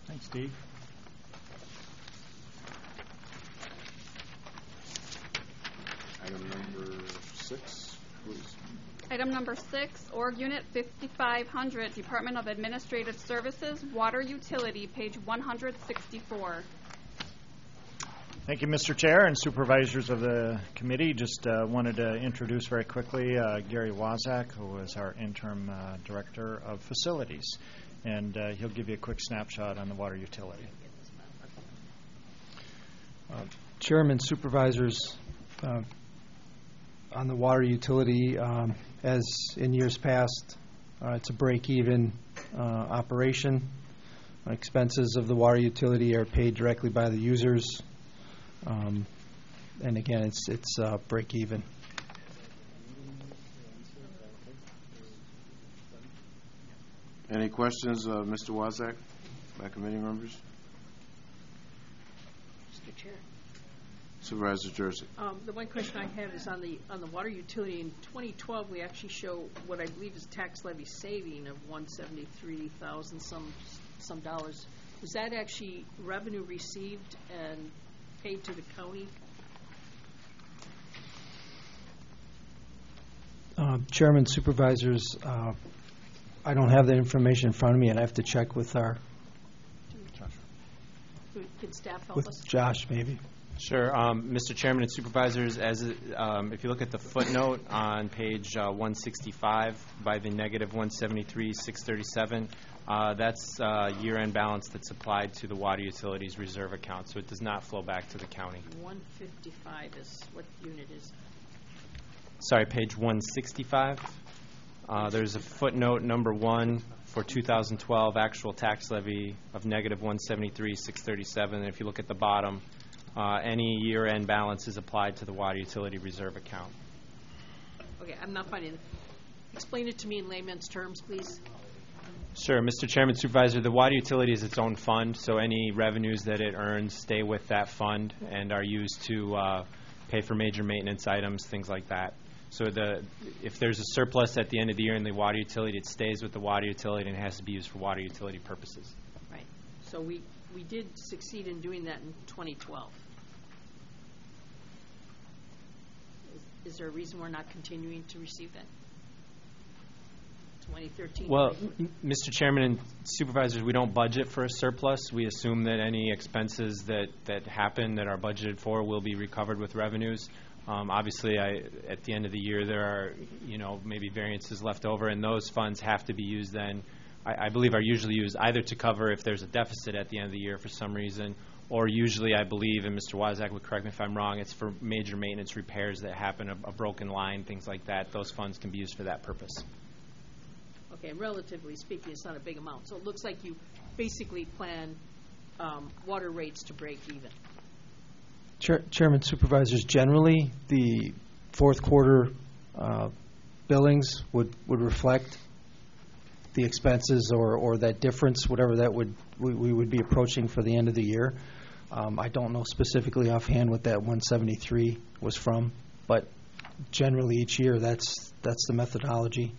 Thanks, Steve. Item number 6, please. Item number 6, Org Unit 5500, Department of Administrative Services, Water Utility, page 164. Thank you, Mr. Chair and supervisors of the committee. Just wanted to introduce very quickly Gary Wazak, who is our interim director of facilities, and he'll give you a quick snapshot on the water utility. Chairman, supervisors, on the water utility, as in years past, it's a break-even operation. Expenses of the water utility are paid directly by the users. And again, it's break even. Any questions, Mr. Wazak, by committee members? Mr. Chair. Supervisor Jersey. The one question I have is on the water utility. In 2012, we actually show what I believe is tax levy saving of $173,000 some dollars. Was that actually revenue received and paid to the county? Chairman, supervisors, I don't have that information in front of me, and I have to check with Can staff help with us? Josh, maybe. Sure. Mr. Chairman and supervisors, if you look at the footnote on page 165 by the negative 173,637, that's year-end balance that's applied to the water utilities reserve account, so it does not flow back to the county. 155 is what unit is? Sorry, page 165. There's a footnote number 1 for 2012 actual tax levy of negative 173,637. And if you look at the bottom, any year-end balance is applied to the water utility reserve account. Okay, I'm not finding it. Explain it to me in layman's terms, please. Sure. Mr. Chairman, Supervisor, the water utility is its own fund, so any revenues that it earns stay with that fund and are used to pay for major maintenance items, things like that. So if there's a surplus at the end of the year in the water utility, it stays with the water utility and has to be used for water utility purposes. Right. So we did succeed in doing that in 2012. Is there a reason we're not continuing to receive that? 2013? Well, Mr. Chairman and supervisors, we don't budget for a surplus. We assume that any expenses that happen that are budgeted for will be recovered with revenues. Obviously, at the end of the year, there are, maybe variances left over, and those funds have to be used then, I believe are usually used either to cover if there's a deficit at the end of the year for some reason, or usually, I believe, and Mr. Wazak would correct me if I'm wrong, it's for major maintenance repairs that happen, a broken line, things like that. Those funds can be used for that purpose. Okay, and relatively speaking, it's not a big amount. So it looks like you basically plan water rates to break even. Chairman, supervisors, generally the fourth quarter billings would reflect the expenses or that difference, whatever that we would be approaching for the end of the year. I don't know specifically offhand what that 173 was from, but generally each year that's the methodology.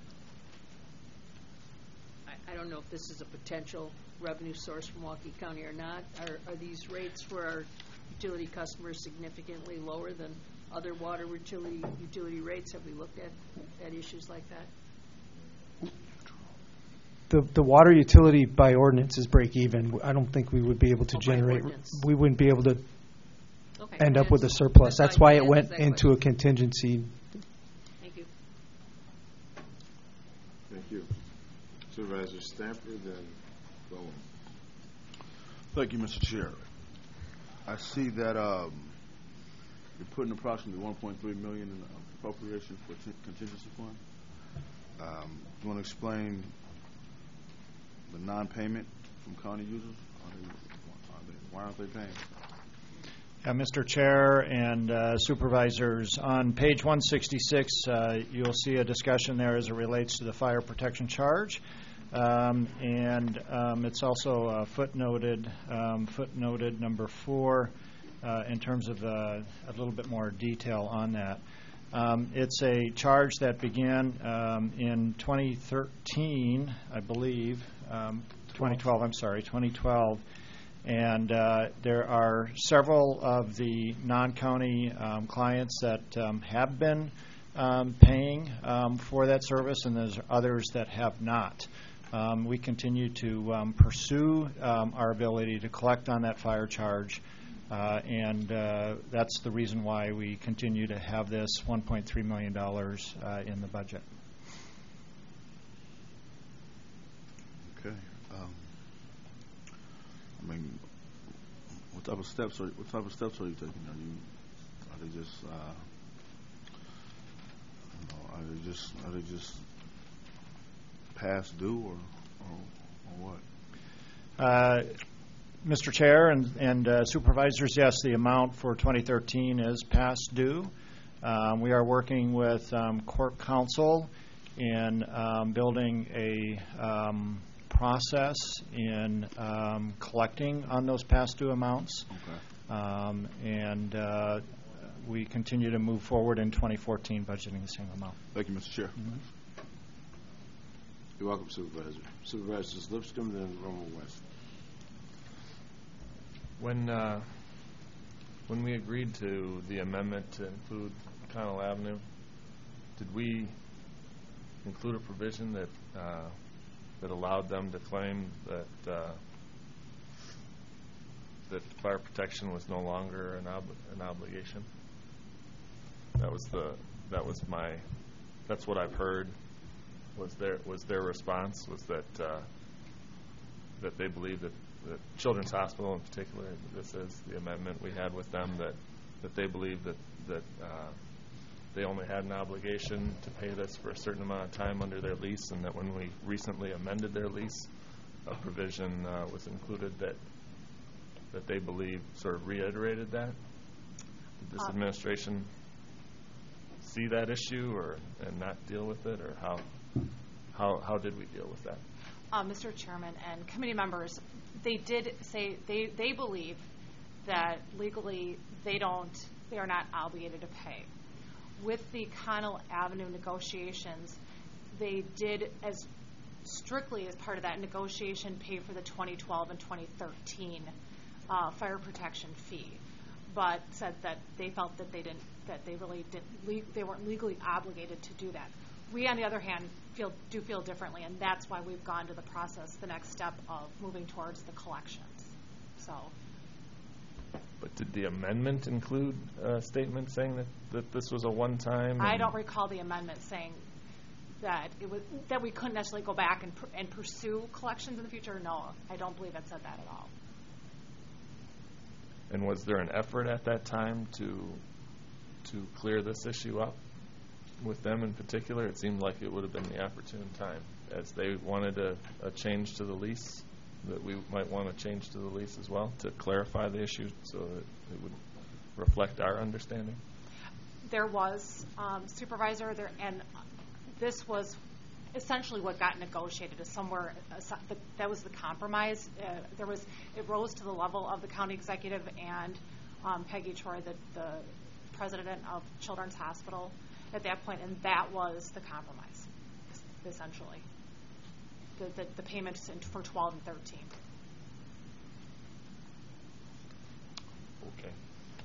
I don't know if this is a potential revenue source from Milwaukee County or not. Are these rates for our utility customers significantly lower than other water utility rates? Have we looked at issues like that? The water utility by ordinance is break even. I don't think we would be able to generate. We wouldn't be able to end up with a surplus. That's why it went into a contingency. Thank you. Thank you. Supervisor Stanford, then Bowen. Thank you, Mr. Chair. I see that you're putting approximately $1.3 million in appropriation for contingency fund. Do you want to explain the non-payment from county users? Why aren't they paying? Mr. Chair and supervisors, on page 166, you'll see a discussion there as it relates to the fire protection charge. It's also footnoted number 4 in terms of a little bit more detail on that. It's a charge that began in 2013, I believe, 2012, I'm sorry, 2012. And there are several of the non-county clients that have been paying for that service, and there's others that have not. We continue to pursue our ability to collect on that fire charge, and that's the reason why we continue to have this $1.3 million in the budget. Okay. I mean, what type of steps are you taking? Are they just past due or what? Mr. Chair and Supervisors, yes, the amount for 2013 is past due. We are working with Court Counsel in building a process in collecting on those past due amounts. Okay. And we continue to move forward in 2014 budgeting the same amount. Thank you, Mr. Chair. Mm-hmm. You're welcome, Supervisor. Supervisors Lipscomb, then Roman West. When we agreed to the amendment to include Connell Avenue, did we include a provision that allowed them to claim that fire protection was no longer an obligation? That's what I've heard. Was their response was that they believe that Children's Hospital in particular, this is the amendment we had with them, that they believe that they only had an obligation to pay this for a certain amount of time under their lease, and that when we recently amended their lease, a provision was included that they believe sort of reiterated that. Did this administration see that issue and not deal with it, or how did we deal with that? Mr. Chairman and committee members, they did say they believe that legally they are not obligated to pay. With the Connell Avenue negotiations, they did, as strictly as part of that negotiation, pay for the 2012 and 2013 fire protection fee, but said that they felt that they weren't legally obligated to do that. We, on the other hand, do feel differently, and that's why we've gone to the process, the next step of moving towards the collections. But did the amendment include a statement saying that this was a one-time? I don't recall the amendment saying that that we couldn't necessarily go back and pursue collections in the future. No, I don't believe it said that at all. And was there an effort at that time to clear this issue up with them in particular? It seemed like it would have been the opportune time, as they wanted a change to the lease, that we might want to change to the lease as well to clarify the issue so that it would reflect our understanding. There was, Supervisor, and this was essentially what got negotiated. Is somewhere that was the compromise. It rose to the level of the county executive and Peggy Troy, the president of Children's Hospital at that point, and that was the compromise, essentially. The payments for 12 and 13. Okay.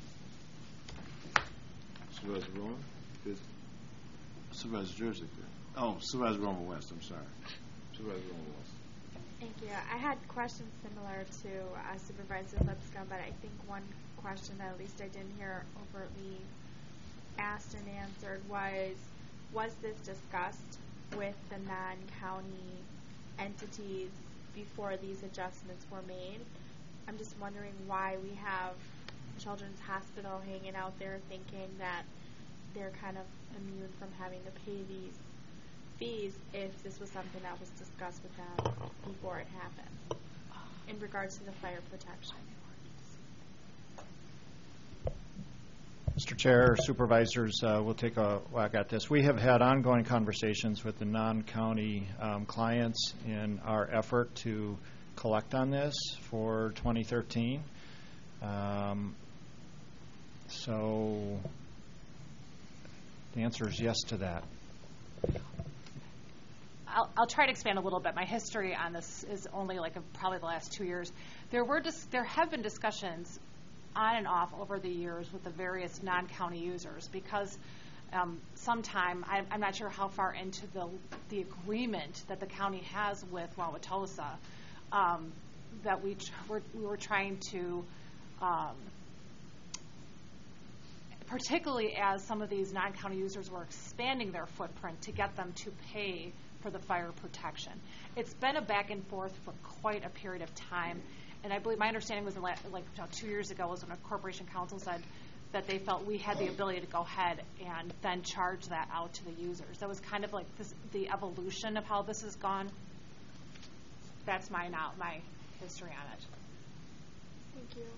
Supervisor Roman? Supervisor Jersey. Oh, Supervisor Roman West, I'm sorry. Supervisor Roman West. Thank you. I had questions similar to Supervisor Lipscomb, but I think one question that at least I didn't hear overtly asked and answered was this discussed with the non-county entities before these adjustments were made? I'm just wondering why we have Children's Hospital hanging out there thinking that they're kind of immune from having to pay these fees if this was something that was discussed with them before it happened in regards to the fire protection. Mr. Chair, Supervisors, we'll take a whack at this. We have had ongoing conversations with the non-county clients in our effort to collect on this for 2013. So the answer is yes to that. I'll try to expand a little bit. My history on this is only probably the last 2 years. There have been discussions on and off over the years with the various non-county users because sometime, I'm not sure how far into the agreement that the county has with Wauwatosa, that we were trying to, particularly as some of these non-county users were expanding their footprint to get them to pay for the fire protection. It's been a back and forth for quite a period of time, and I believe my understanding was 2 years ago was when a corporation council said that they felt we had the ability to go ahead and then charge that out to the users. That was kind of like the evolution of how this has gone. That's my history on it. Thank you.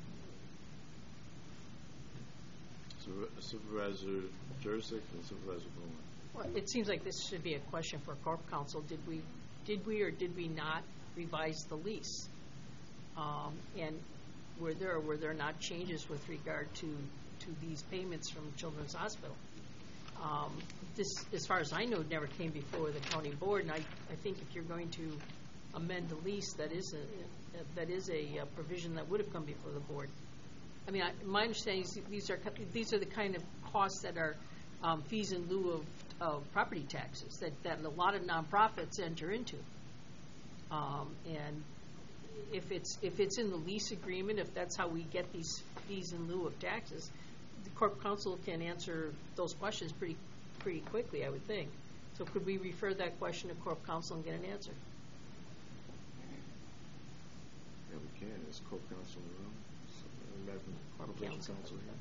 Supervisor Jurczyk and Supervisor Bowman. Well, it seems like this should be a question for Corp Council. Did we or did we not revise the lease? And were there not changes with regard to these payments from Children's Hospital? This, as far as I know, never came before the county board, and I think if you're going to amend the lease, that is a provision that would have come before the board. I mean, my understanding is these are the kind of costs that are fees in lieu of property taxes that a lot of nonprofits enter into. And if it's in the lease agreement, if that's how we get these fees in lieu of taxes, the Corp Council can answer those questions pretty quickly, I would think. So could we refer that question to Corp Council and get an answer? Yeah, we can. Is Corp Council in the room? Corporation Council here?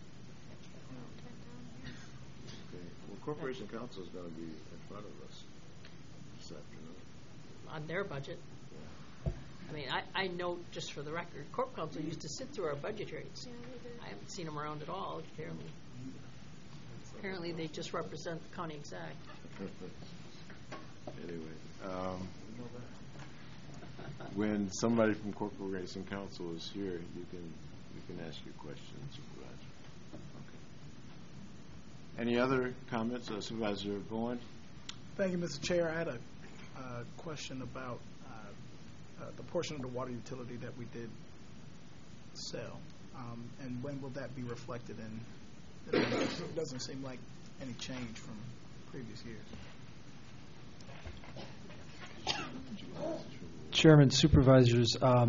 Okay. Well, Corporation Council is going to be in front of us this afternoon. On their budget. I mean, I know, just for the record, Corp Council used to sit through our budget hearings. I haven't seen them around at all, apparently. Apparently, they just represent the county exec. Anyway, when somebody from Corporation Council is here, you can ask your question, Supervisor. Okay. Any other comments, Supervisor Bowen? Thank you, Mr. Chair. I had a question about the portion of the water utility that we did sell, and when will that be reflected in? It doesn't seem like any change from previous years. Chairman, Supervisors,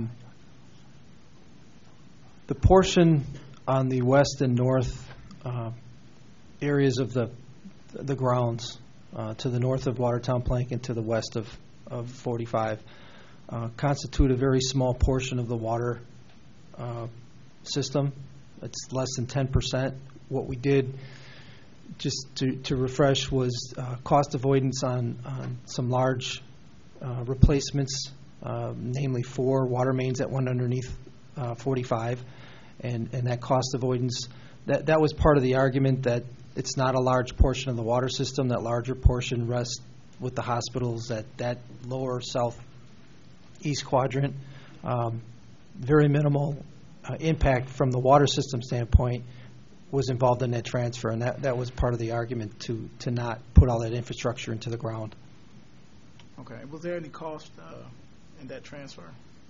the portion on the west and north areas of the grounds, to the north of Watertown Plank and to the west of 45, constitute a very small portion of the water system. It's less than 10%. What we did, just to refresh, was cost avoidance on some large replacements, namely 4 water mains that went underneath 45, and that cost avoidance, that was part of the argument that it's not a large portion of the water system. That larger portion rests with the hospitals at that lower southeast quadrant. Very minimal impact from the water system standpoint was involved in that transfer, and that was part of the argument to not put all that infrastructure into the ground. Okay. Was there any cost in that transfer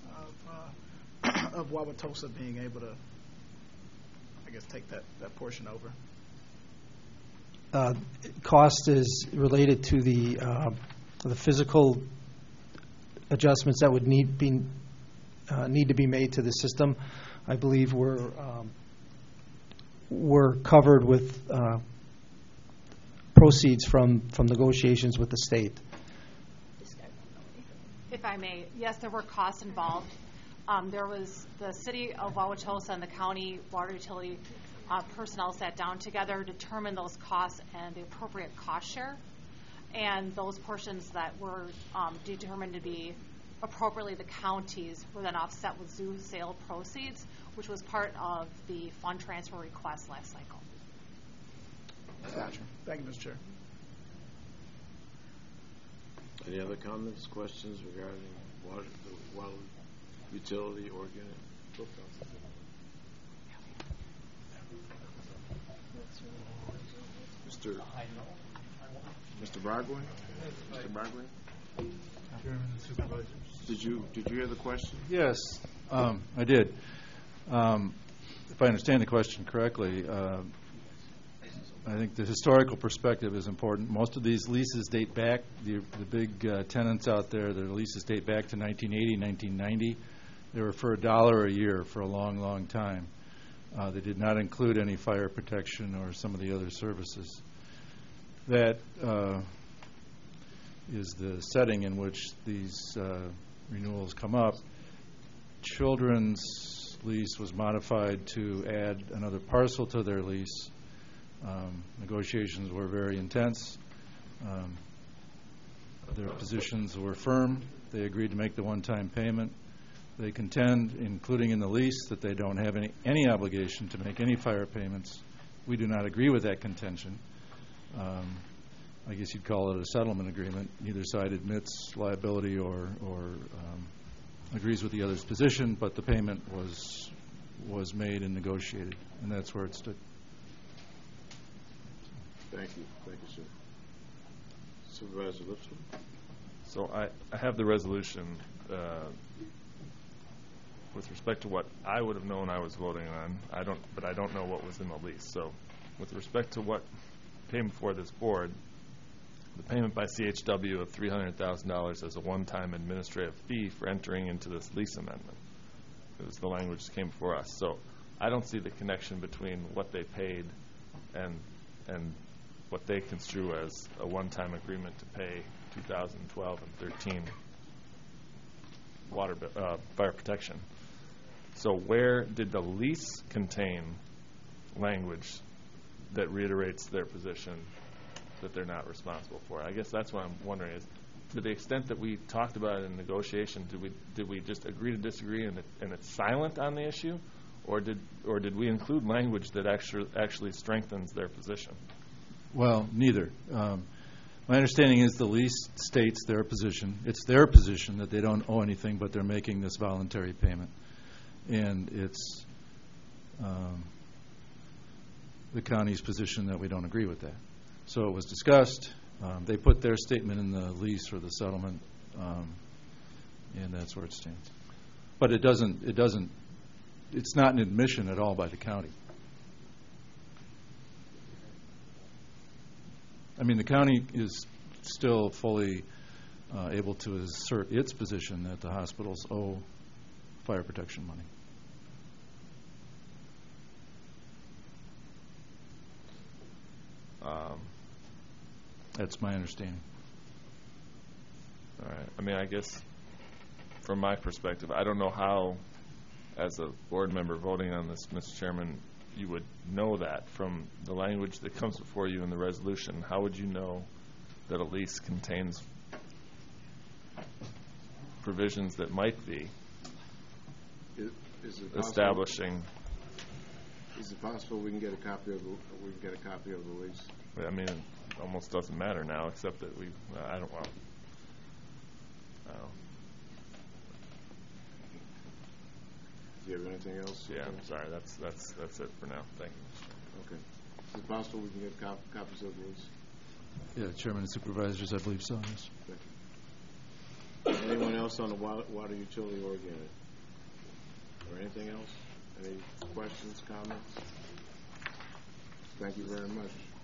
of Wauwatosa being able to, I guess, take that portion over? Cost is related to the physical adjustments that would need to be made to the system. I believe we're covered with proceeds from negotiations with the state. If I may, yes, there were costs involved. There was the city of Wauwatosa and the county water utility personnel sat down together, determined those costs and the appropriate cost share, and those portions that were determined to be appropriately the counties were then offset with zoo sale proceeds, which was part of the fund transfer request last cycle. Gotcha. Thank you, Mr. Chair. Any other comments, questions regarding the water utility or unit? Mr. Bragwin? Mr. Bragwin? Chairman and Supervisors. Did you hear the question? Yes, I did. If I understand the question correctly, I think the historical perspective is important. Most of these leases date back, the big tenants out there, their leases date back to 1980, 1990. They were for $1 a year for a long, long time. They did not include any fire protection or some of the other services. That is the setting in which these renewals come up. Children's lease was modified to add another parcel to their lease. Negotiations were very intense. Their positions were firm. They agreed to make the one-time payment. They contend, including in the lease, that they don't have any obligation to make any fire payments. We do not agree with that contention. I guess you'd call it a settlement agreement. Neither side admits liability or agrees with the other's position, but the payment was made and negotiated, and that's where it stood. Thank you, sir. Supervisor Lipscomb. So I have the resolution with respect to what I would have known I was voting on. But I don't know what was in the lease. So with respect to what came before this board, the payment by CHW of $300,000 as a one-time administrative fee for entering into this lease amendment. It was the language that came before us. So I don't see the connection between what they paid and what they construe as a one-time agreement to pay 2012 and 13 fire protection. So where did the lease contain language that reiterates their position that they're not responsible for? I guess that's what I'm wondering is, to the extent that we talked about it in negotiation, did we just agree to disagree and it's silent on the issue, or did we include language that actually strengthens their position? Well, neither. My understanding is the lease states their position. It's their position that they don't owe anything, but they're making this voluntary payment. And it's the county's position that we don't agree with that. So it was discussed. They put their statement in the lease or the settlement, and that's where it stands. But it's not an admission at all by the county. I mean, the county is still fully able to assert its position that the hospitals owe fire protection money. That's my understanding. All right. I mean, I guess from my perspective, I don't know how, as a board member voting on this, Mr. Chairman, you would know that from the language that comes before you in the resolution. How would you know that a lease contains provisions that might be establishing? Is it possible we can get a copy of the lease? I mean, it almost doesn't matter now, except that I don't. Do you have anything else? Yeah, I'm sorry. That's it for now. Thank you. Okay. Is it possible we can get copies of the lease? Yeah, Chairman and Supervisors, I believe so, yes. Thank you. Anyone else on the water utility org unit? Or anything else? Any questions, comments? Thank you very much.